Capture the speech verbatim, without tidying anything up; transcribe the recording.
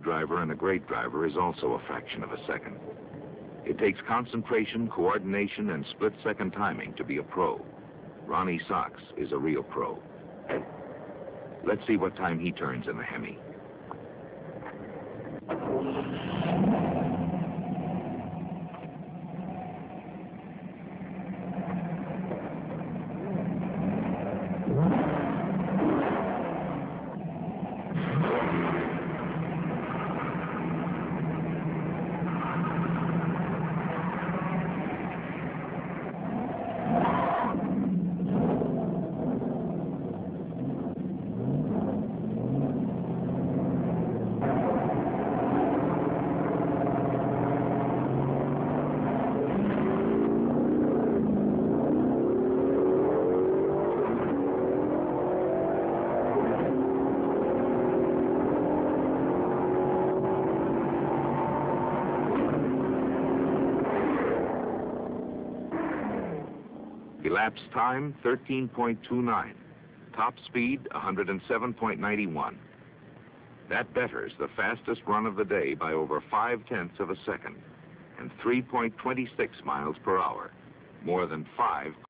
driver and a great driver is also a fraction of a second. It takes concentration, coordination, and split-second timing to be a pro. Ronnie Sachs is a real pro. Let's see what time he turns in the Hemi. Elapsed time, thirteen point two nine. Top speed, one hundred seven point nine one. That betters the fastest run of the day by over five-tenths of a second and three point two six miles per hour, more than five